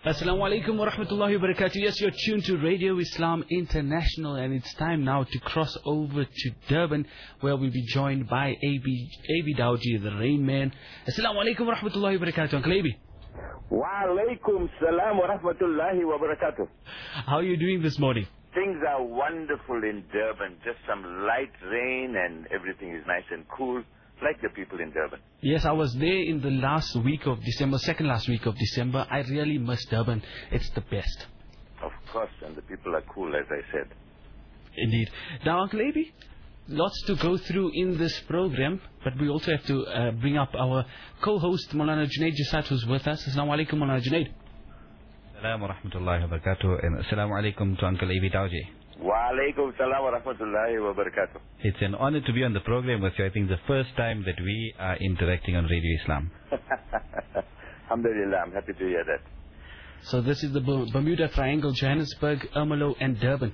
Assalamu alaikum wa rahmatullahi wa barakatuh. Yes, you're tuned to Radio Islam International, and it's time now to cross over to Durban, where we'll be joined by AB Dawji, the Rain Man. Assalamu alaikum wa rahmatullahi wa barakatuh. Uncle AB. Wa alaikum salam wa rahmatullahi wa barakatuh. How are you doing this morning? Things are wonderful in Durban. Just some light rain and everything is nice and cool, like the people in Durban. Yes, I was there in the last week of December, second last week of December. I really miss Durban. It's the best. Of course, and the people are cool, as I said. Indeed. Now, Uncle AB, lots to go through in this program, but we also have to bring up our co-host, Maulana Junaid Jasad, who's with us. Assalamu alaikum, Maulana Junaid. Assalamu wa rahmatullahi wa barakatuh, and assalamu alaikum to Uncle AB Dawji. Wa alaikum salam wa rahmatullahi wa barakatuh. It's an honor to be on the program with you. I think the first time that we are interacting on Radio Islam. Alhamdulillah, I'm happy to hear that. So this is the Bermuda Triangle, Johannesburg, Ermelo and Durban.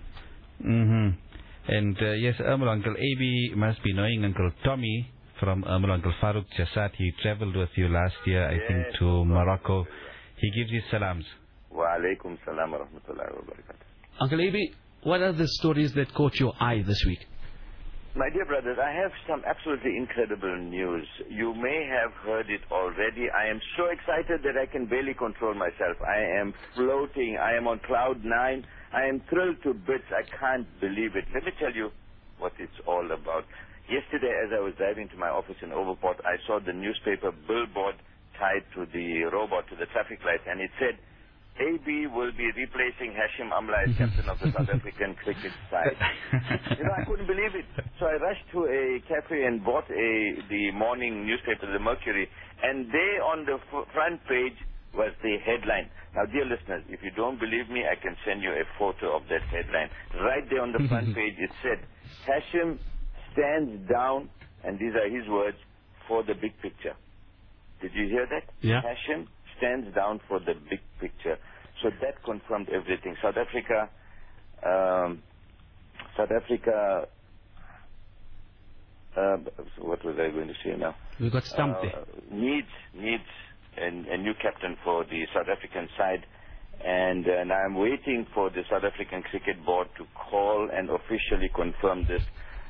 And yes, Ermelo, Uncle AB must be knowing Uncle Tommy from Ermelo, Uncle Farouk Jasad. He traveled with you last year, I think, to Morocco. He gives you salams. Wa alaikum salam wa rahmatullahi wa barakatuh. Uncle AB, what are the stories that caught your eye this week? My dear brothers, I have some absolutely incredible news. You may have heard it already. I am so excited that I can barely control myself. I am floating. I am on cloud 9. I am thrilled to bits. I can't believe it. Let me tell you what it's all about. Yesterday, as I was driving to my office in Overport, I saw the newspaper billboard tied to the robot, to the traffic light, and it said, AB will be replacing Hashim Amla as captain of the South African cricket side. I couldn't believe it. So I rushed to a cafe and bought the morning newspaper, the Mercury, and there on the front page was the headline. Now, dear listeners, if you don't believe me, I can send you a photo of that headline. Right there on the front page, it said, Hashim stands down, and these are his words, for the big picture. Did you hear that? Yeah. Hashim stands down for the big picture. So that confirmed everything. South Africa, what was I going to say now? We got stumped there. Needs a new captain for the South African side. And I'm waiting for the South African Cricket Board to call and officially confirm this.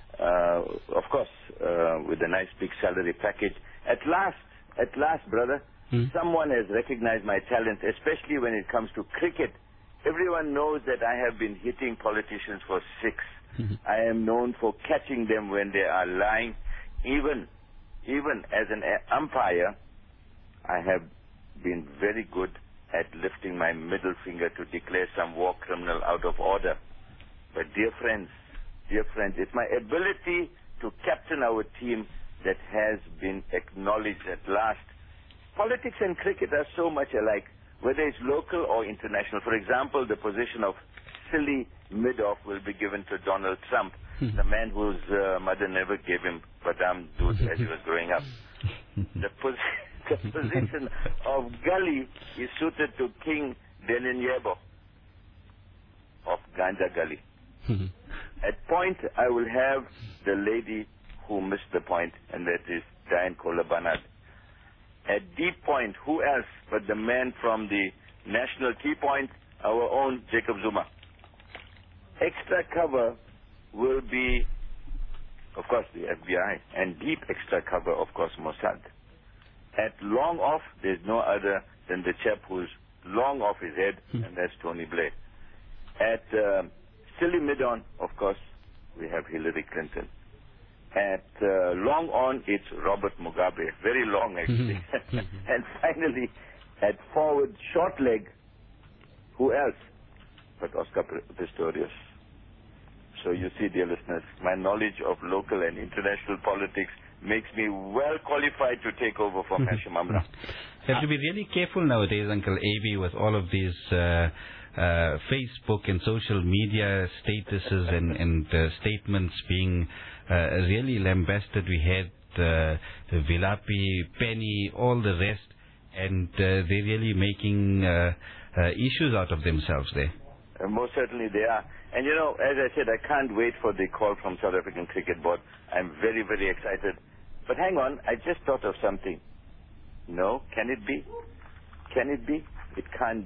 Of course, with a nice big salary package. At last, brother, someone has recognized my talent, especially when it comes to cricket. Everyone knows that I have been hitting politicians for 6. I am known for catching them when they are lying. Even as an umpire, I have been very good at lifting my middle finger to declare some war criminal out of order. But dear friends, it's my ability to captain our team that has been acknowledged at last. Politics and cricket are so much alike, whether it's local or international. For example, the position of silly mid-off will be given to Donald Trump, the man whose mother never gave him badam doodh as he was growing up. The position of gully is suited to King Denenjebo of Ganja Gully. At point, I will have the lady who missed the point, and that is Diane Kohler Barnard. At deep point, who else but the man from the national key point, our own Jacob Zuma. Extra cover will be, of course, the FBI, and deep extra cover, of course, Mossad. At long off, there's no other than the chap who's long off his head, and that's Tony Blair. At silly mid-on, of course, we have Hillary Clinton. At long on, it's Robert Mugabe. Very long, actually. And finally, at forward short leg, who else but Oscar Pistorius? So you see, dear listeners, my knowledge of local and international politics makes me well qualified to take over from Hashim Amla. You have to be really careful nowadays, Uncle AB, with all of these Facebook and social media statuses and statements being really lambasted. We had Vilapi, Penny, all the rest, and they're really making issues out of themselves there. Most certainly they are. And you know, as I said, I can't wait for the call from South African Cricket Board. I'm very, very excited. But hang on, I just thought of something. No, can it be? Can it be? It can't be.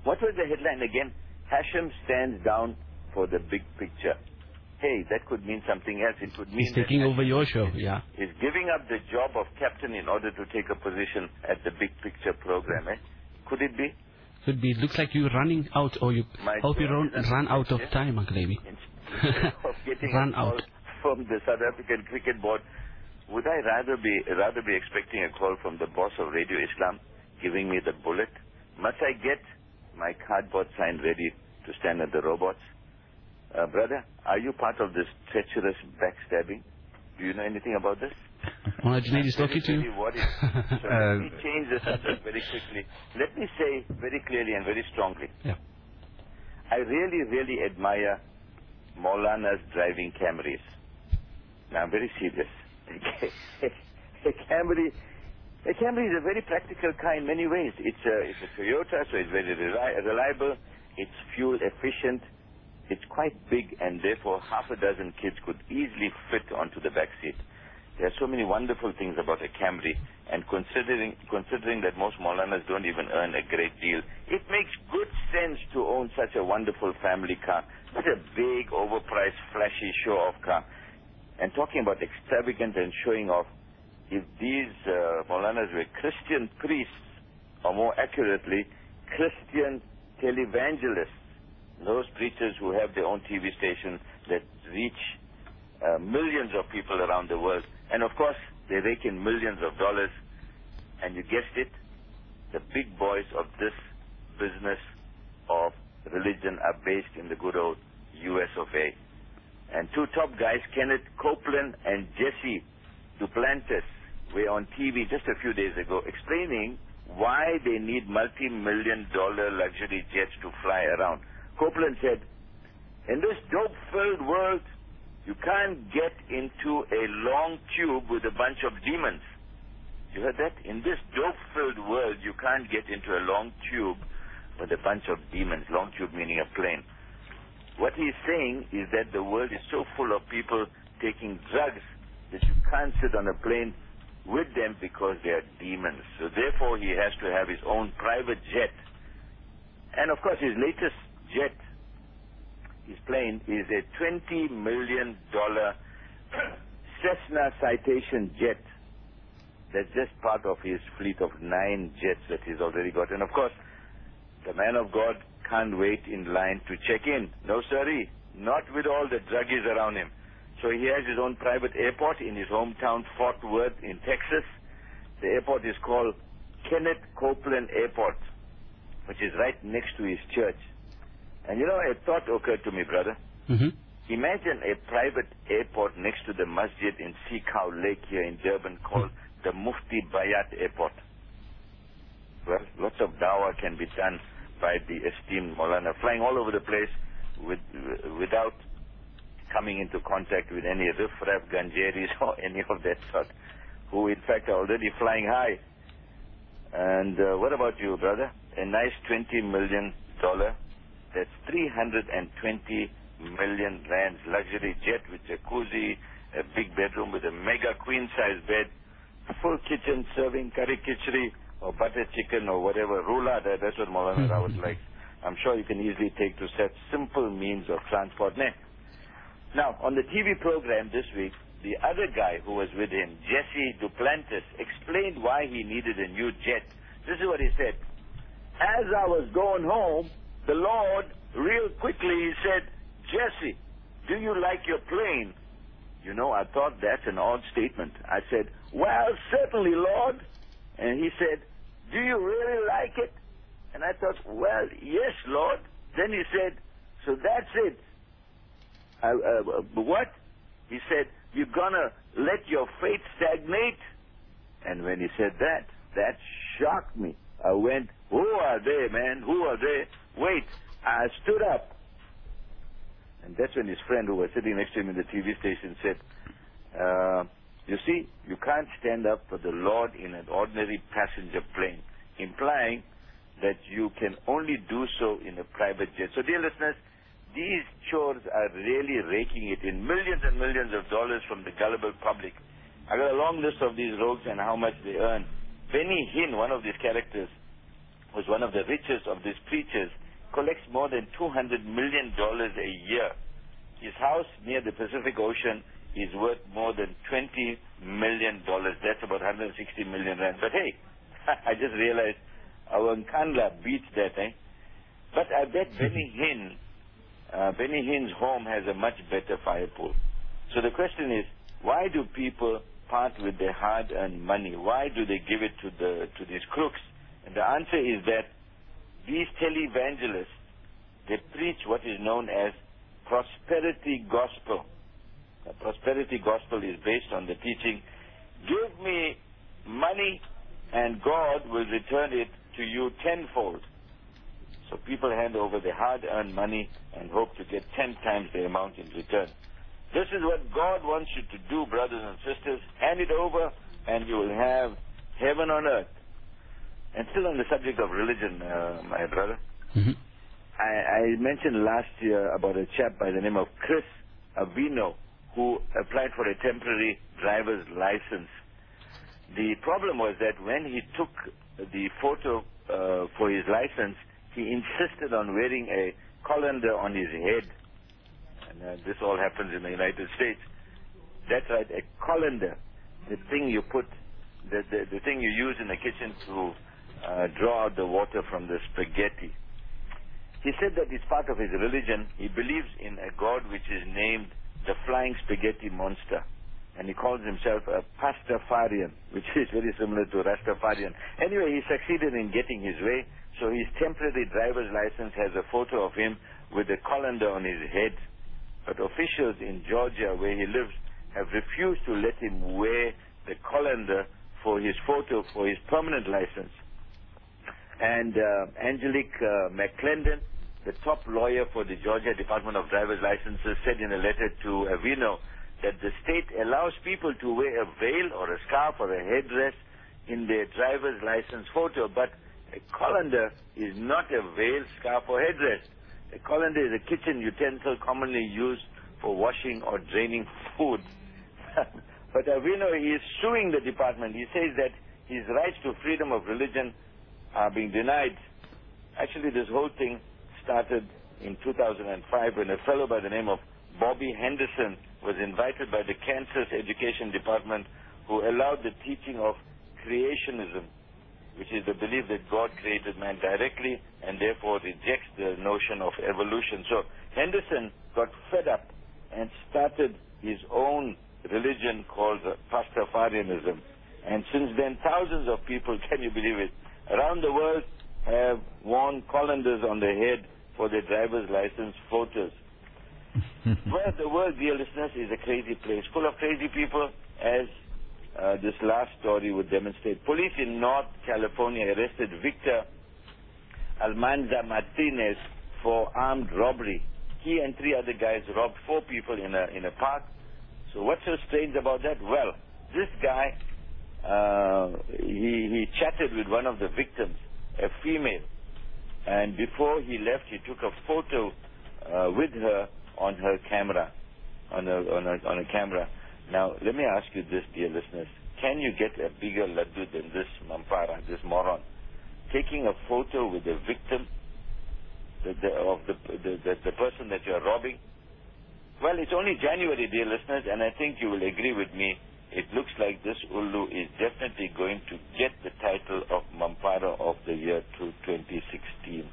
What was the headline again? Hashem stands down for the big picture. Hey, that could mean something else. It could mean he's taking over your show, yeah. He's giving up the job of captain in order to take a position at the big picture program. Could it be? Could be. It looks like you're running out, or you hope you run out of time, Uncle Abi. Instead of getting run a call out from the South African Cricket Board, would I rather be expecting a call from the boss of Radio Islam giving me the bullet? Must I get my cardboard sign ready to stand at the robots? Brother, are you part of this treacherous backstabbing? Do you know anything about this? Well, Junaid is talking to you. So let me change the subject very quickly. Let me say very clearly and very strongly. Yeah. I really, really admire Maulana's driving Camrys. Now, I'm very serious. A Camry is a very practical car in many ways. It's a Toyota, so it's very reliable. It's fuel efficient. It's quite big, and therefore half a dozen kids could easily fit onto the back seat. There are so many wonderful things about a Camry, and considering that most Maulanas don't even earn a great deal, it makes good sense to own such a wonderful family car, not a big, overpriced, flashy, show-off car. And talking about extravagant and showing off, if these Maulanas were Christian priests, or more accurately, Christian televangelists, those preachers who have their own TV station that reach millions of people around the world, and of course they rake in millions of dollars, and you guessed it, the big boys of this business of religion are based in the good old US of A. And two top guys, Kenneth Copeland and Jesse Duplantis, were on TV just a few days ago explaining why they need multi-million-dollar luxury jets to fly around. Copeland said, in this dope-filled world, you can't get into a long tube with a bunch of demons. You heard that? In this dope-filled world, you can't get into a long tube with a bunch of demons. Long tube meaning a plane. What he's saying is that the world is so full of people taking drugs that you can't sit on a plane with them because they are demons. So therefore, he has to have his own private jet. And of course, his latest jet, his plane, is a $20 million Cessna Citation jet. That's just part of his fleet of 9 jets that he's already got. And of course, the man of God can't wait in line to check in. No, sirree. Not with all the druggies around him. So he has his own private airport in his hometown, Fort Worth in Texas. The airport is called Kenneth Copeland Airport, which is right next to his church. And you know, a thought occurred to me, brother. Mm-hmm. Imagine a private airport next to the masjid in Seacow Lake here in Durban called the Mufti Bayat Airport. Well, lots of dawah can be done by the esteemed Maulana, flying all over the place without coming into contact with any riff-raff ganjeris or any of that sort, who in fact are already flying high. And what about you, brother? A nice $20 million, that's 320 million rands luxury jet with jacuzzi, a big bedroom with a mega queen-size bed, full kitchen serving curry khichdi or butter chicken or whatever, rula, that's what Maulana Rawat likes. I'm sure you can easily take to such simple means of transport. Now, on the TV program this week, the other guy who was with him, Jesse Duplantis, explained why he needed a new jet. This is what he said. As I was going home, the Lord, real quickly, he said, Jesse, do you like your plane? You know, I thought that's an odd statement. I said, well, certainly, Lord. And he said, do you really like it? And I thought, well, yes, Lord. Then he said, so that's it. What? He said, you're going to let your faith stagnate? And when he said that shocked me. I went, who are they, man? Who are they? Wait, I stood up. And that's when his friend who was sitting next to him in the TV station said, you see, you can't stand up for the Lord in an ordinary passenger plane, implying that you can only do so in a private jet. So, dear listeners, these chores are really raking it in millions and millions of dollars from the gullible public. I got a long list of these rogues and how much they earn. Benny Hinn, one of these characters, who's one of the richest of these preachers, collects more than $200 million a year. His house near the Pacific Ocean is worth more than $20 million. That's about 160 million rand. But hey, I just realized our Nkandla beats that, eh? But I bet Benny Hinn's home has a much better fire pool. So the question is, why do people part with their hard-earned money? Why do they give it to these crooks? And the answer is that these televangelists, they preach what is known as prosperity gospel. The prosperity gospel is based on the teaching, give me money and God will return it to you tenfold. So people hand over their hard-earned money and hope to get 10 times the amount in return. This is what God wants you to do, brothers and sisters. Hand it over and you will have heaven on earth. And still on the subject of religion, my brother, I mentioned last year about a chap by the name of Chris Avino who applied for a temporary driver's license. The problem was that when he took the photo for his license, he insisted on wearing a colander on his head. And this all happens in the United States. That's right, a colander, the thing you put, the thing you use in the kitchen to draw out the water from the spaghetti. He said that it's part of his religion. He believes in a God which is named the Flying Spaghetti Monster. And he calls himself a Pastafarian, which is very similar to Rastafarian. Anyway, he succeeded in getting his way, so his temporary driver's license has a photo of him with a colander on his head. But officials in Georgia, where he lives, have refused to let him wear the colander for his photo for his permanent license. And Angelique McClendon, the top lawyer for the Georgia Department of Driver's Licenses, said in a letter to Avino that the state allows people to wear a veil or a scarf or a headdress in their driver's license photo, but a colander is not a veil, scarf, or headdress. A colander is a kitchen utensil commonly used for washing or draining food. But Avino is suing the department. He says that his rights to freedom of religion are being denied. Actually, this whole thing started in 2005 when a fellow by the name of Bobby Henderson was invited by the Kansas Education Department, who allowed the teaching of creationism, which is the belief that God created man directly and therefore rejects the notion of evolution. So Henderson got fed up and started his own religion called Pastafarianism. And since then, thousands of people, can you believe it, around the world have worn colanders on their head for their driver's license photos. Well, the world, dear listeners, is a crazy place, full of crazy people, as this last story would demonstrate. Police in North California arrested Victor Almanza Martinez for armed robbery. He and 3 other guys robbed 4 people in a park. So what's so strange about that? Well, this guy, he chatted with one of the victims, a female, and before he left, he took a photo with her on her camera, on a camera. Now, let me ask you this, dear listeners. Can you get a bigger laddu than this Mampara, this moron? Taking a photo with the victim of the person that you're robbing? Well, it's only January, dear listeners, and I think you will agree with me. It looks like this Ulu is definitely going to get the title of Mampara of the year 2016.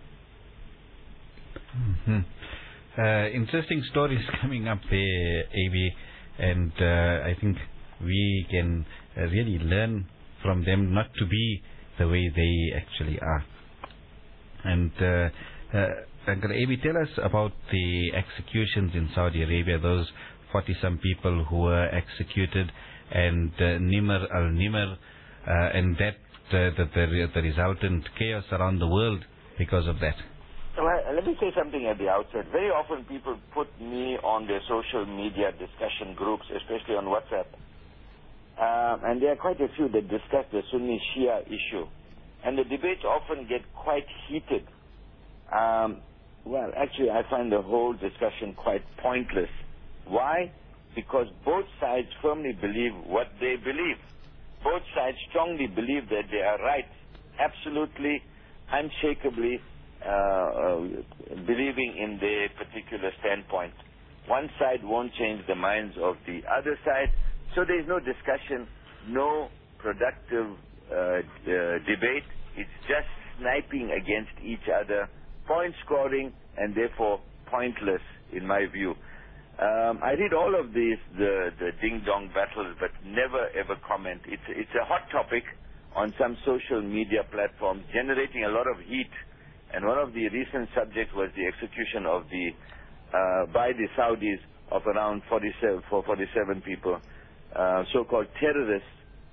Interesting stories coming up there, AB, and I think we can really learn from them not to be the way they actually are. And Uncle AB, tell us about the executions in Saudi Arabia, those 40-some people who were executed, and Nimr al-Nimr, and that the resultant chaos around the world because of that. Well, let me say something at the outset. Very often people put me on their social media discussion groups, especially on WhatsApp. And there are quite a few that discuss the Sunni-Shia issue. And the debates often get quite heated. Well, actually, I find the whole discussion quite pointless. Why? Because both sides firmly believe what they believe. Both sides strongly believe that they are right. Absolutely unshakably believing in their particular standpoint. One side won't change the minds of the other side, so there is no discussion, no productive debate. It's just sniping against each other, point scoring, and therefore pointless in my view. I read all of these, the ding-dong battles, but never ever comment. It's a hot topic on some social media platforms, generating a lot of heat. And one of the recent subjects was the execution of by the Saudis of around 47 people, so-called terrorists,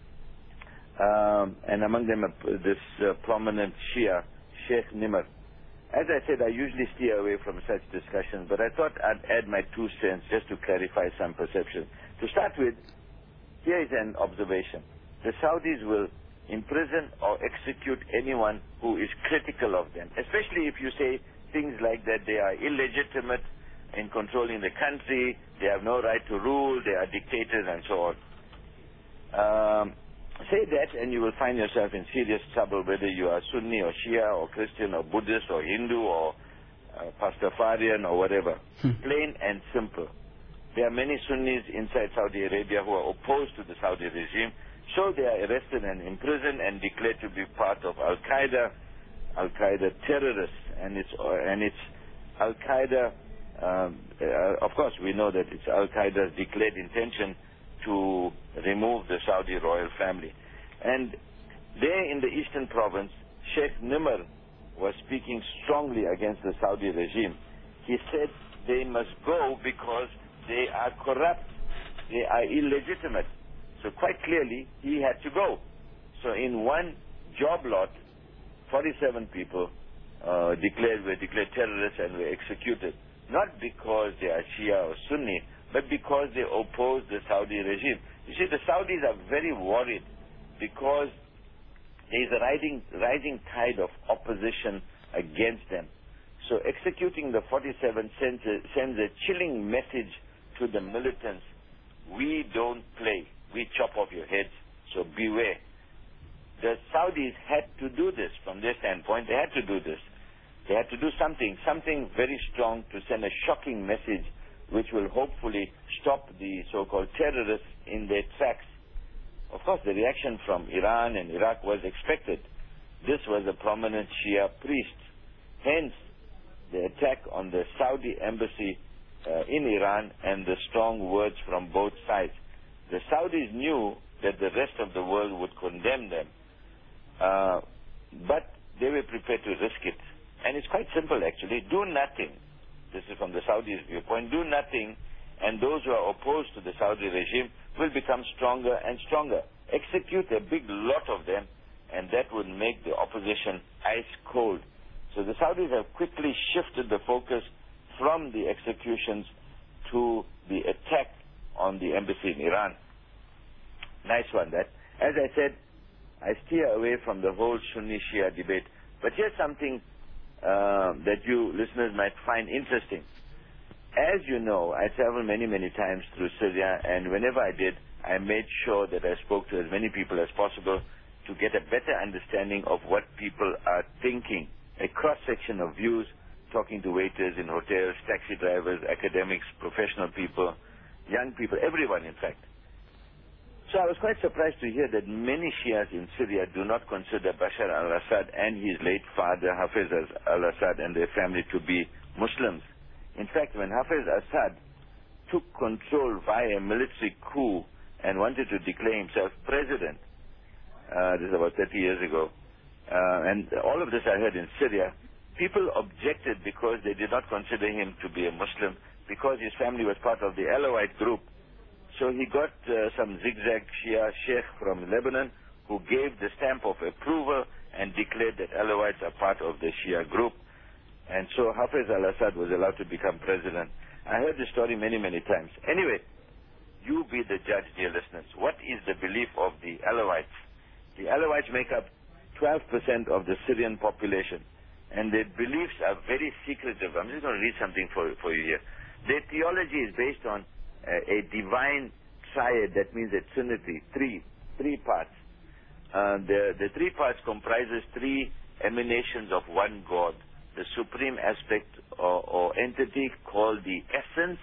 and among them this prominent Shia, Sheikh Nimr. As I said, I usually steer away from such discussions, but I thought I'd add my 2 cents just to clarify some perception. To start with, here is an observation. The Saudis will imprison or execute anyone who is critical of them, especially if you say things like that they are illegitimate in controlling the country, they have no right to rule, they are dictators, and so on. Say that and you will find yourself in serious trouble, whether you are Sunni or Shia or Christian or Buddhist or Hindu or Pastafarian or whatever. Plain and simple. There are many Sunnis inside Saudi Arabia who are opposed to the Saudi regime, so they are arrested and imprisoned and declared to be part of Al-Qaeda terrorists, and it's Al-Qaeda. Of course, we know that it's Al-Qaeda's declared intention to remove the Saudi royal family. And there in the eastern province, Sheikh Nimr was speaking strongly against the Saudi regime. He said they must go because they are corrupt, they are illegitimate. So quite clearly, he had to go. So in one job lot, 47 people were declared terrorists and were executed. Not because they are Shia or Sunni, but because they oppose the Saudi regime. You see, the Saudis are very worried because there is a rising tide of opposition against them. So executing the 47 sends a chilling message to the militants. We don't play. We chop off your heads. So beware. The Saudis had to do this from their standpoint. They had to do this. They had to do something very strong to send a shocking message which will hopefully stop the so-called terrorists in their tracks. Of course, the reaction from Iran and Iraq was expected. This was a prominent Shia priest. Hence, the attack on the Saudi embassy in Iran and the strong words from both sides. The Saudis knew that the rest of the world would condemn them, but they were prepared to risk it. And it's quite simple, actually. Do nothing. This is from the Saudis' viewpoint. Do nothing, and those who are opposed to the Saudi regime will become stronger and stronger. Execute a big lot of them, and that would make the opposition ice cold. So the Saudis have quickly shifted the focus from the executions to the attack on the embassy in Iran. Nice one, that. As I said, I steer away from the whole Sunni-Shia debate. But here's something that you listeners might find interesting. As you know, I traveled many times through Syria, and whenever I did, I made sure that I spoke to as many people as possible to get a better understanding of what people are thinking. A cross-section of views, talking to waiters in hotels, taxi drivers, academics, professional people, young people, everyone in fact. So I was quite surprised to hear that many Shias in Syria do not consider Bashar al-Assad and his late father Hafez al-Assad and their family to be Muslims. In fact, when Hafez Assad took control via a military coup and wanted to declare himself president, this is about 30 years ago, and all of this I heard in Syria, people objected because they did not consider him to be a Muslim, because his family was part of the Alawite group. So he got some zigzag Shia sheikh from Lebanon who gave the stamp of approval and declared that Alawites are part of the Shia group. And so Hafez al-Assad was allowed to become president. I heard this story many times. Anyway, you be the judge, dear listeners. What is the belief of the Alawites? The Alawites make up 12% of the Syrian population, and their beliefs are very secretive. I'm just going to read something for you here. Their theology is based on a divine triad, that means a trinity, three parts. The 3 parts comprises 3 emanations of one God, the supreme aspect or entity called the essence,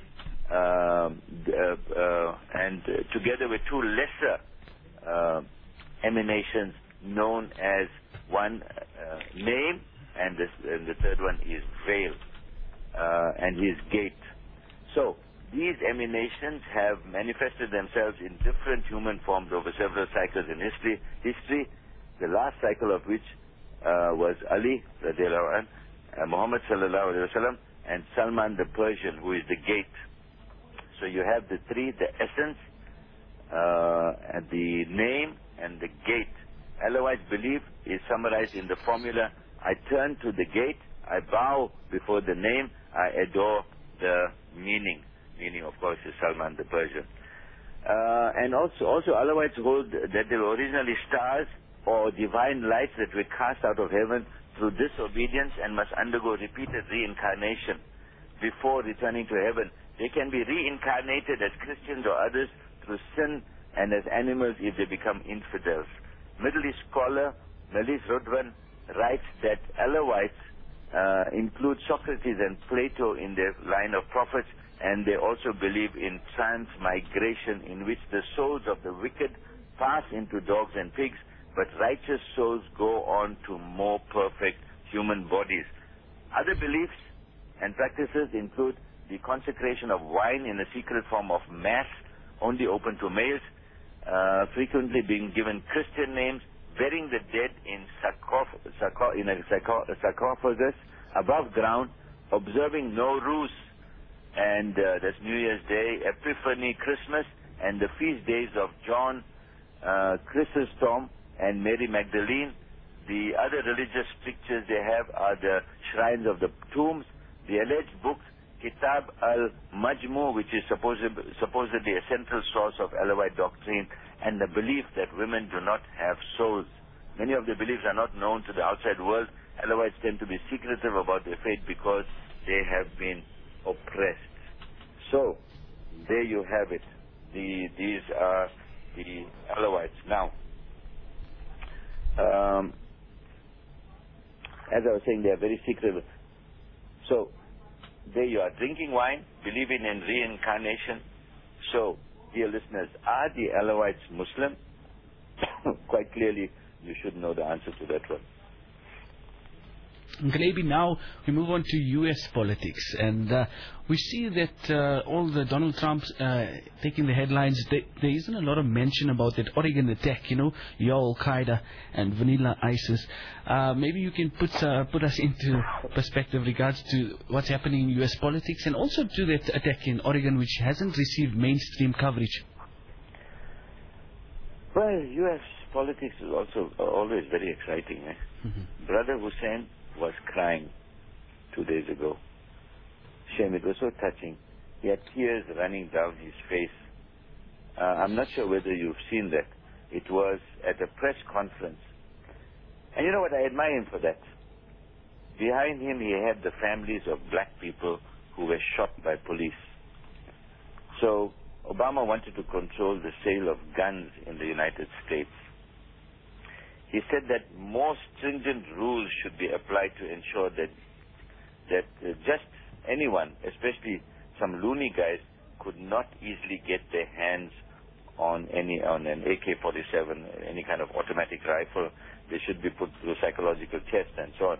and together with two lesser emanations known as one name, and the third one is veil, and his gate. So these emanations have manifested themselves in different human forms over several cycles in history, the last cycle of which was Ali, radiallahu anh, Muhammad sallallahu alayhi wa sallam, and Salman the Persian, who is the gate. So you have the three, the essence, and the name, and the gate. Alawites belief is summarized in the formula: I turn to the gate, I bow before the name, I adore the meaning. Meaning, of course, is Salman the Persian. And also Alawites hold that they were originally stars or divine lights that were cast out of heaven through disobedience and must undergo repeated reincarnation before returning to heaven. They can be reincarnated as Christians or others through sin, and as animals if they become infidels. Middle East scholar Melis Rodwan writes that Alawites include Socrates and Plato in their line of prophets, and they also believe in transmigration, in which the souls of the wicked pass into dogs and pigs, but righteous souls go on to more perfect human bodies. Other beliefs and practices include the consecration of wine in a secret form of mass, only open to males, frequently being given Christian names, burying the dead in a sarcophagus above ground, observing Nowruz, and that's New Year's Day, Epiphany, Christmas, and the feast days of John Chrysostom and Mary Magdalene. The other religious pictures they have are the shrines of the tombs, the alleged books, Kitab al-Majmu, which is supposedly a central source of Alawite doctrine, and the belief that women do not have souls. Many of the beliefs are not known to the outside world. Alawites tend to be secretive about their faith because they have been oppressed. So, there you have it. These are the Alawites. Now, as I was saying, they are very secretive. So, there you are, drinking wine, believing in reincarnation. So, dear listeners, are the Alawites Muslim? Quite clearly, you should know the answer to that one. Maybe now we move on to U.S. politics, and we see that all the Donald Trump's taking the headlines. There isn't a lot of mention about that Oregon attack, your Al-Qaeda and vanilla ISIS. Maybe you can put us into perspective regards to what's happening in U.S. politics, and also to that attack in Oregon, which hasn't received mainstream coverage. Well, U.S. politics is also always very exciting. Mm-hmm. Brother Hussein was crying 2 days ago. Shame, it was so touching. He had tears running down his face. I'm not sure whether you've seen that. It was at a press conference. And you know what? I admire him for that. Behind him, he had the families of black people who were shot by police. So, Obama wanted to control the sale of guns in the United States. He said that more stringent rules should be applied to ensure that just anyone, especially some loony guys, could not easily get their hands on an AK-47, any kind of automatic rifle. They should be put through psychological tests and so on.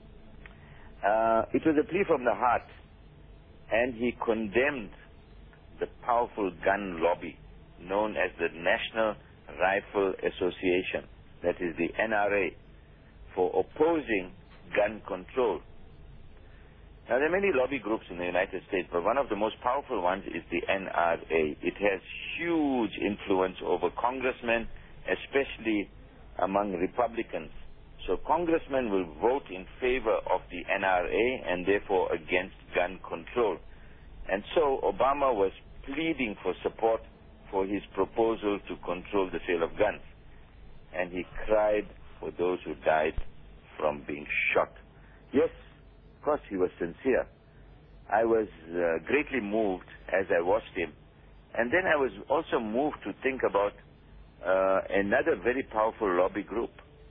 It was a plea from the heart, and he condemned the powerful gun lobby known as the National Rifle Association, that is the NRA, for opposing gun control. Now, there are many lobby groups in the United States, but one of the most powerful ones is the NRA. It has huge influence over congressmen, especially among Republicans. So congressmen will vote in favor of the NRA and therefore against gun control. And so Obama was pleading for support for his proposal to control the sale of guns. And he cried for those who died from being shot. Yes, of course he was sincere. I was greatly moved as I watched him. And then I was also moved to think about another very powerful lobby group,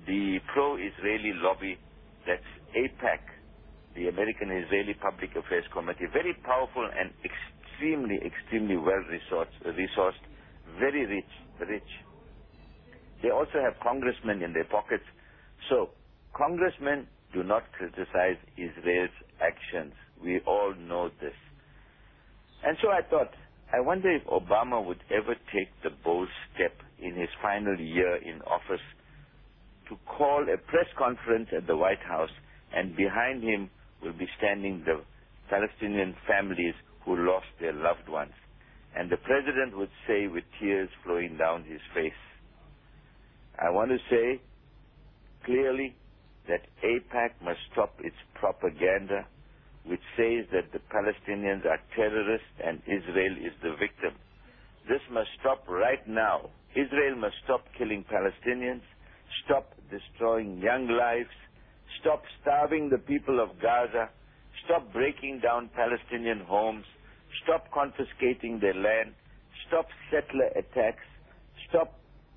the pro-Israeli lobby, that's AIPAC, the American Israeli Public Affairs Committee, very powerful and extremely well-resourced, very rich. They also have congressmen in their pockets. So, congressmen do not criticize Israel's actions. We all know this. And so I thought, I wonder if Obama would ever take the bold step in his final year in office to call a press conference at the White House, and behind him will be standing the Palestinian families who lost their loved ones. And the president would say with tears flowing down his face, I want to say clearly that AIPAC must stop its propaganda which says that the Palestinians are terrorists and Israel is the victim. This must stop right now. Israel must stop killing Palestinians, stop destroying young lives, stop starving the people of Gaza, stop breaking down Palestinian homes, stop confiscating their land, stop settler attacks, stop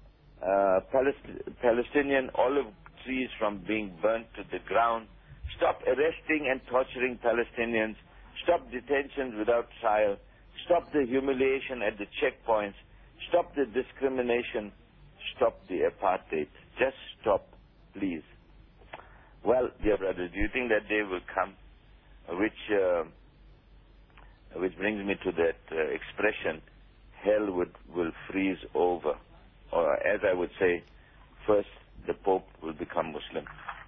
Palestinian olive trees from being burnt to the ground, stop arresting and torturing Palestinians, stop detentions without trial, stop the humiliation at the checkpoints, stop the discrimination, stop the apartheid. Just stop, please. Well, dear brothers, do you think that day will come, which brings me to that expression, hell will freeze over, or as I would say, first the Pope will become Muslim.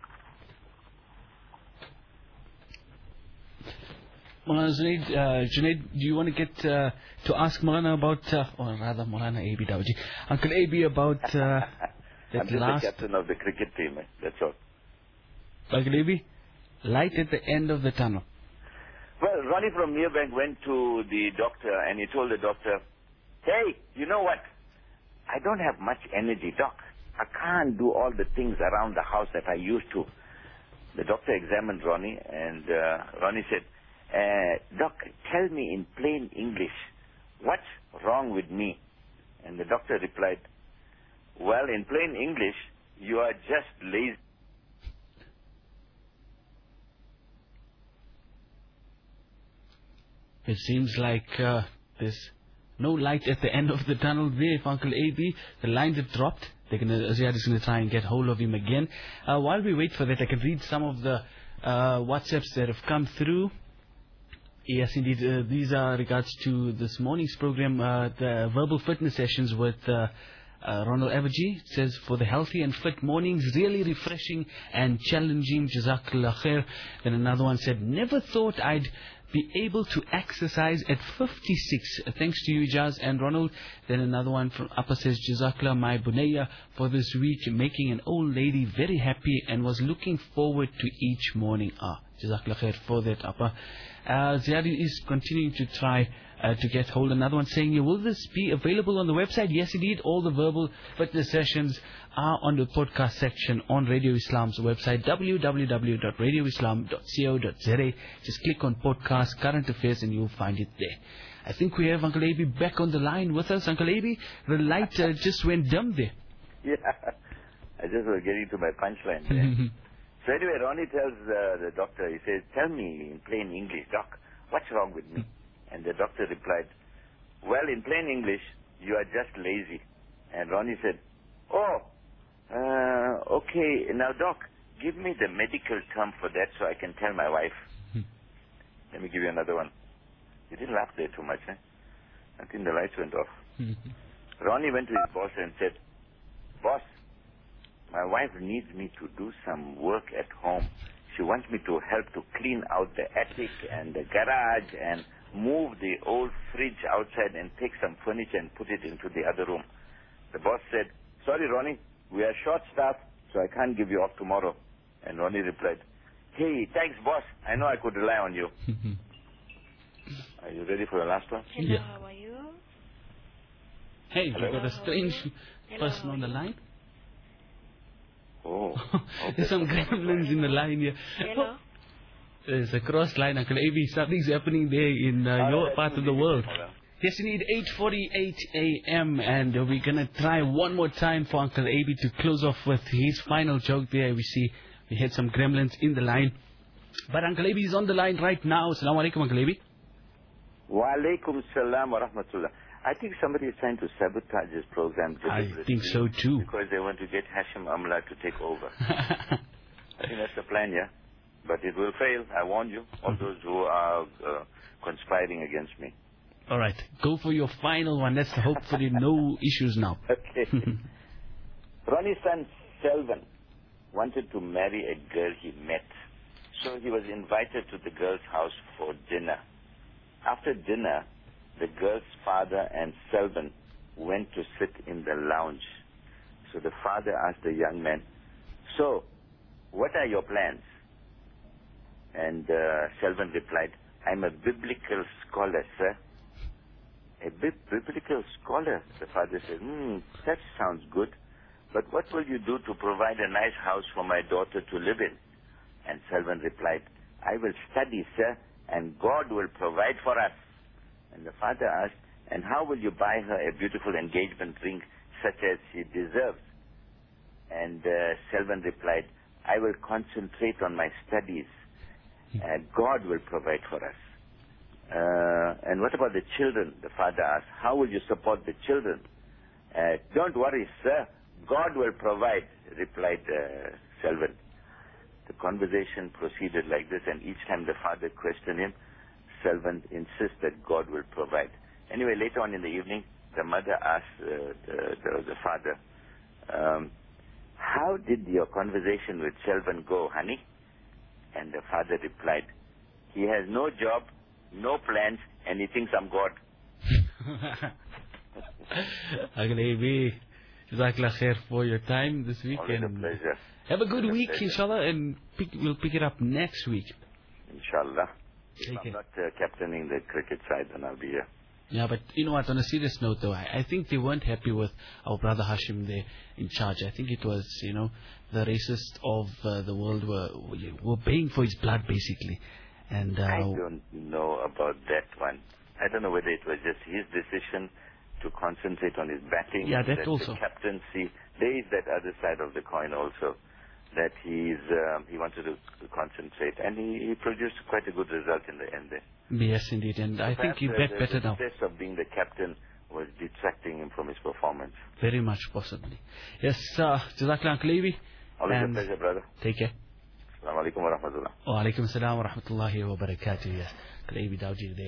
Maulana Junaid, do you want to get to ask Maulana about, or rather Maulana A.B. Dawji, Uncle A.B. about that I'm just last... the captain of the cricket team, that's all. Uncle A.B., light at the end of the tunnel. Well, Ronnie from Merebank went to the doctor and he told the doctor, hey, you know what? I don't have much energy, doc. I can't do all the things around the house that I used to. The doctor examined Ronnie and Ronnie said, Doc, tell me in plain English, what's wrong with me? And the doctor replied, well, in plain English, you are just lazy. It seems like there's no light at the end of the tunnel there. If Uncle A.B., the lines have dropped. Ziad is going to try and get hold of him again. While we wait for that, I can read some of the WhatsApps that have come through. Yes, indeed. These are regards to this morning's program, the verbal fitness sessions with Ronald Evergy. It says, for the healthy and fit mornings, really refreshing and challenging. Jazakallah khair. Then another one said, never thought I'd be able to exercise at 56. Thanks to you, Jaz and Ronald. Then another one from Appa says, Jazakallah my bunayya for this week, making an old lady very happy and was looking forward to each morning. Jazakallah khair for that, Appa. Ziadi is continuing to try to get hold. Another one saying, will this be available on the website? Yes, indeed. All the verbal fitness sessions are on the podcast section on Radio Islam's website, www.radioislam.co.za. Just click on podcast, current affairs, and you'll find it there. I think we have Uncle A.B. back on the line with us. Uncle A.B., the light just went dim there. Yeah, I just was getting to my punchline there. So anyway, Ronnie tells the doctor, he says, tell me in plain English, doc, what's wrong with me? And the doctor replied, well, in plain English, you are just lazy. And Ronnie said, okay, now doc, give me the medical term for that so I can tell my wife. Let me give you another one. You didn't laugh there too much, eh? I think the lights went off. Ronnie went to his boss and said, boss, my wife needs me to do some work at home. She wants me to help to clean out the attic and the garage and move the old fridge outside and take some furniture and put it into the other room. The boss said, sorry, Ronnie, we are short-staffed, so I can't give you off tomorrow. And Ronnie replied, hey, thanks, boss. I know I could rely on you. Are you ready for the last one? Hello, Yeah. how are you? Hey, Hello. we've got a strange Hello, person how on the are you? line. Oh. There's some gremlins in the line here. Hello? There's a cross line, Uncle A.B. Something's happening there in your part of the world. Yes, indeed, 8:48 a.m. and we're going to try one more time for Uncle Abi to close off with his final joke there. We had some gremlins in the line. But Uncle Abi is on the line right now. Assalamu alaikum, Uncle Abi. Wa alaikum salam wa rahmatullah. I think somebody is trying to sabotage this program. I think so too. Because they want to get Hashim Amla to take over. I think that's the plan, yeah. But it will fail. I warn you, all those who are conspiring against me. All right, go for your final one. Let's hopefully no issues now. Okay. Ronnie's son Selvan wanted to marry a girl he met. So he was invited to the girl's house for dinner. After dinner, the girl's father and Selvan went to sit in the lounge. So the father asked the young man, "So, what are your plans?" And Selvan replied, "I'm a biblical scholar, sir." "A biblical scholar?" The father said, "That sounds good. But what will you do to provide a nice house for my daughter to live in?" And Selvan replied, "I will study, sir, and God will provide for us." And the father asked, "And how will you buy her a beautiful engagement ring such as she deserves?" And Selvan replied, "I will concentrate on my studies, and God will provide for us." "And what about the children?" the father asked. "How will you support the children?" "Don't worry, sir. God will provide," replied Selvan. The conversation proceeded like this, and each time the father questioned him, Selvan insists that God will provide. Anyway, later on in the evening, the mother asked the father, "How did your conversation with Selvan go, honey?" And the father replied, "He has no job, no plans, and he thinks I'm God." Uncle Abi, Jazakallah khair for your time this week. Always a pleasure. Have a good week, inshallah, and we'll pick it up next week. Inshallah. If Take I'm care. not captaining the cricket side, then I'll be here. Yeah, but you know what, on a serious note though, I think they weren't happy with our brother Hashim there in charge. I think it was, the racists of the world were paying for his blood basically. And I don't know about that one. I don't know whether it was just his decision to concentrate on his batting. Yeah, that also. The captaincy. There is that other side of the coin also, that he wanted to concentrate, and he produced quite a good result in the end there. Yes, indeed, and I think he bet better now. The stress of being the captain was detracting him from his performance. Very much possibly. Yes, Jazakallah Uncle Abi. Always a pleasure, brother. Take care. Assalamu alaikum wa rahmatullah. Wa alaikum assalam wa rahmatullahi wa barakatuh. Yes, Uncle Abi Dawji there.